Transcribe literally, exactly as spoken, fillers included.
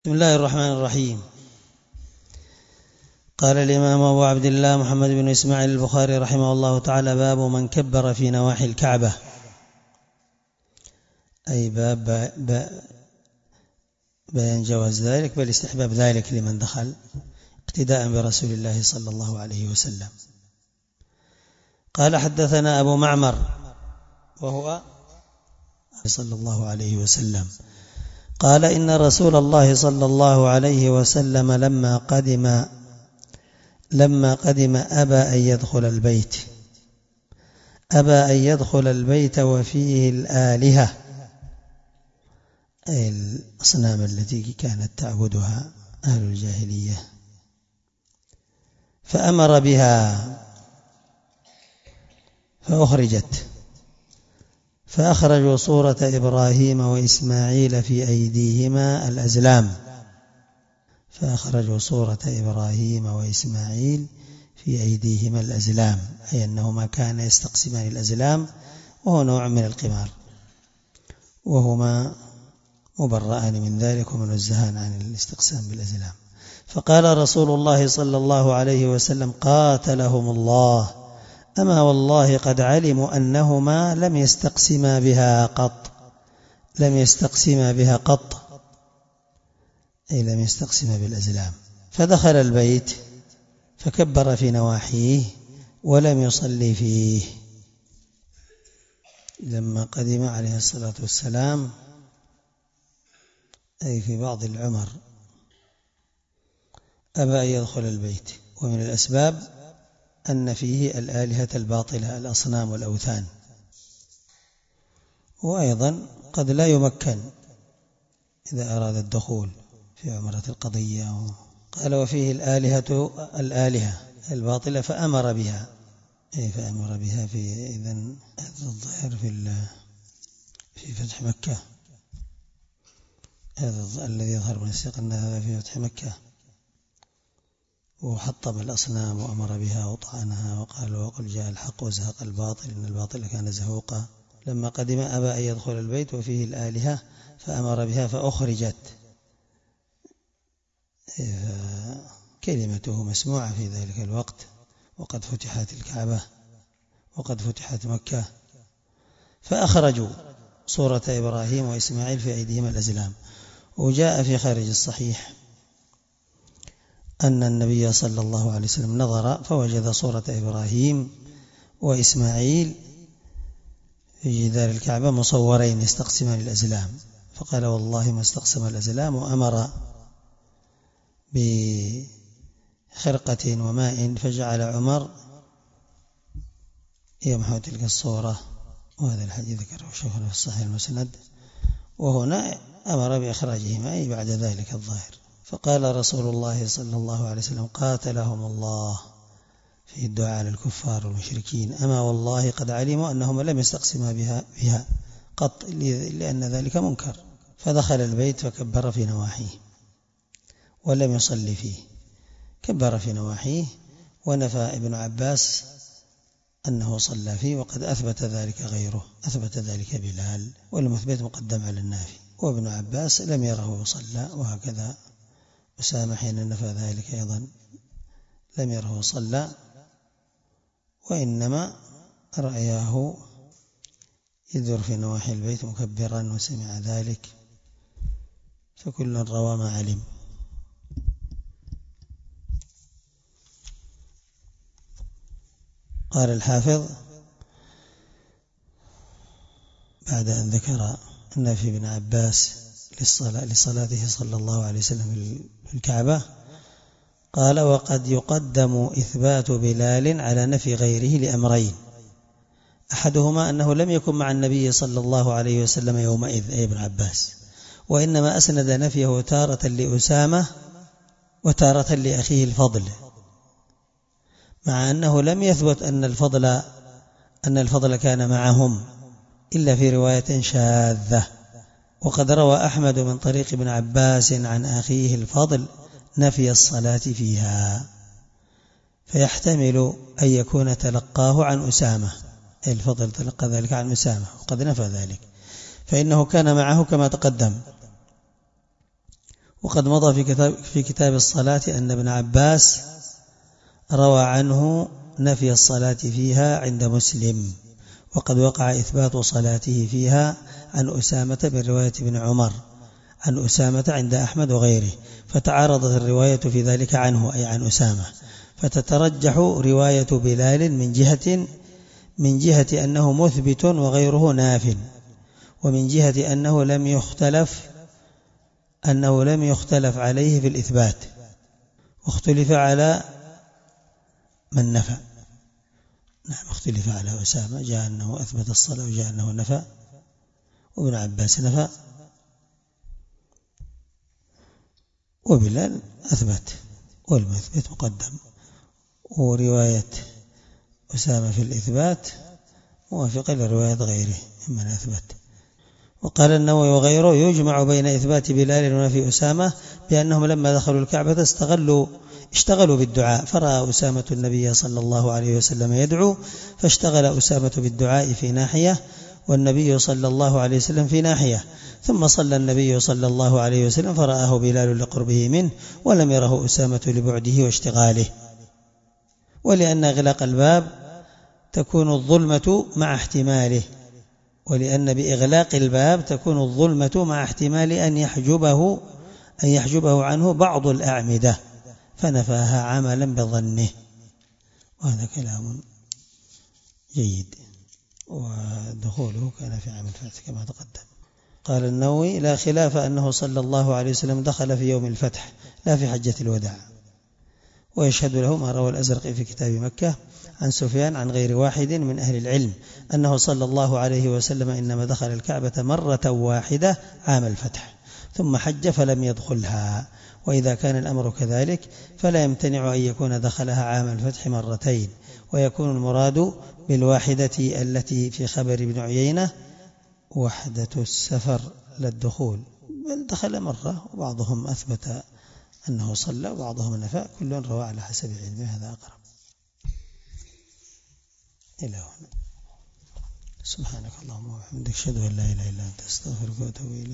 بسم الله الرحمن الرحيم. قال الإمام أبو عبد الله محمد بن إسماعيل البخاري رحمه الله تعالى: باب من كبر في نواحي الكعبة، أي باب بيان جواز ذلك بل استحباب ذلك لمن دخل اقتداء برسول الله صلى الله عليه وسلم. قال: حدثنا أبو معمر وهو صلى الله عليه وسلم قال: إن رسول الله صلى الله عليه وسلم لما قدم لما قدم أبى أن يدخل البيت أبى أن يدخل البيت وفيه الآلهة، أي الأصنام التي كانت تعبدها أهل الجاهلية، فأمر بها فأخرجت، فأخرجوا صورة إبراهيم وإسماعيل في أيديهما الأزلام فأخرجوا صورة إبراهيم وإسماعيل في أيديهما الأزلام أي أنهما كانا يستقسمان الأزلام، وهو نوع من القمار، وهما مبرئان من ذلك ومنزهان عن الاستقسام بالأزلام. فقال رسول الله صلى الله عليه وسلم: قاتلهم الله، أما والله قد علموا أنهما لم يستقسما بها قط لم يستقسما بها قط أي لم يستقسما بالأزلام. فدخل البيت فكبر في نواحيه ولم يصلي فيه. لما قدم عليه الصلاة والسلام أي في بعض العمر أبى أن يدخل البيت، ومن الأسباب أن فيه الآلهة الباطلة الأصنام والأوثان، وأيضا قد لا يمكن إذا أراد الدخول في عمرة القضية. قال: وفيه الآلهة الآلهة الباطلة فأمر بها أي فأمر بها في إذن الظاهر في في فتح مكة، هذا الذي يظهر من السياق أن هذا في فتح مكة، وحطم الأصنام وأمر بها وطعنها وقال: وقل جاء الحق وزهق الباطل إن الباطل كان زهوقا. لما قدم أبى أن يدخل البيت وفيه الآلهة فأمر بها فأخرجت، كلمته مسموعة في ذلك الوقت، وقد فتحت الكعبة وقد فتحت مكة. فأخرجوا صورة إبراهيم وإسماعيل في أيديهما الأزلام. وجاء في خارج الصحيح أن النبي صلى الله عليه وسلم نظر فوجد صورة إبراهيم وإسماعيل في جدار الكعبة مصورين يستقسمان الأزلام، فقال: والله ما استقسم الأزلام، وأمر بخرقة وماء فجعل عمر يمحو تلك الصورة. وهذا الحديث ذكره شيخنا في الصحيح المسند، وهنا أمر بإخراجهما أي بعد ذلك الظاهر. فقال رسول الله صلى الله عليه وسلم: قاتلهم الله، في الدعاء على الكفار والمشركين، أما والله قد علموا أنهم لم يستقسما بها, بها قط لأن ذلك منكر. فدخل البيت فكبر في نواحيه ولم يصلي فيه، كبر في نواحيه، ونفى ابن عباس أنه صلى فيه، وقد أثبت ذلك غيره، أثبت ذلك بلال، والمثبت مقدم على النافي، وابن عباس لم يره صلى، وهكذا أسامة حين نفى ذلك أيضا لم يره صلى، وإنما رأياه يدور في نواحي البيت مكبرا وسمع ذلك، فكل روى ما علم. قال الحافظ بعد أن ذكر أن في ابن عباس للصلاة لصلاته صلى الله عليه وسلم في الكعبة، قال: وقد يقدم إثبات بلال على نفي غيره لأمرين: أحدهما أنه لم يكن مع النبي صلى الله عليه وسلم يومئذ أي ابن عباس، وإنما أسند نفيه تارة لأسامة وتارة لأخيه الفضل، مع أنه لم يثبت أن الفضل أن الفضل كان معهم إلا في رواية شاذة. وقد روى أحمد من طريق ابن عباس عن أخيه الفضل نفي الصلاة فيها، فيحتمل أن يكون تلقاه عن أسامة، أي الفضل تلقى ذلك عن أسامة وقد نفى ذلك، فإنه كان معه كما تقدم. وقد مضى في كتاب, في كتاب الصلاة أن ابن عباس روى عنه نفي الصلاة فيها عند مسلم، وقد وقع إثبات صلاته فيها عن أسامة برواية ابن عمر عن أسامة عند أحمد وغيره، فتعارضت الرواية في ذلك عنه أي عن أسامة، فتترجح رواية بلال من جهة من جهة أنه مثبت وغيره ناف، ومن جهة أنه لم يختلف أنه لم يختلف عليه في الإثبات، واختلف على من نفى. نعم، اختلف على أسامة، جاء أنه أثبت الصلاة وجاء أنه نفى، وابن عباس نفى، وبلال أثبت، والمثبت مقدم، ورواية أسامة في الإثبات موافقة لرواية غيره ممن أثبت. وقال النووي وغيره يجمع بين إثبات بلال ونفي أسامة بأنهم لما دخلوا الكعبة استغلوا اشتغلوا بالدعاء، فرأى أسامة النبي صلى الله عليه وسلم يدعو، فاشتغل أسامة بالدعاء في ناحية والنبي صلى الله عليه وسلم في ناحية، ثم صلى النبي صلى الله عليه وسلم فرآه بلال لقربه منه، ولم يره أسامة لبعده واشتغاله. ولأن إغلاق الباب تكون الظلمة مع احتماله، ولأن بإغلاق الباب تكون الظلمة مع احتمال أن يحجبه أن يحجبه عنه بعض الأعمدة، فنفاها عملا بظنه، وهذا كلام جيد، ودخوله كان في عام الفتح كما تقدم. قال النووي لا خلاف أنه صلى الله عليه وسلم دخل في يوم الفتح لا في حجة الوداع، ويشهد له ما روى الأزرق في كتاب مكة عن سفيان عن غير واحد من أهل العلم أنه صلى الله عليه وسلم إنما دخل الكعبة مرة واحدة عام الفتح ثم حج فلم يدخلها، وإذا كان الأمر كذلك فلا يمتنع أن يكون دخلها عام الفتح مرتين، ويكون المراد بالواحدة التي في خبر ابن عيينة وحدة السفر للدخول، بل دخل مرة، وبعضهم أثبت أنه صلى وبعضهم نفى، كل روى على حسب علمه، هذا أقرب. إلى هنا. سبحانك اللهم وبحمدك أشهد أن لا إله إلا أنت أستغفرك وأتوب إليك.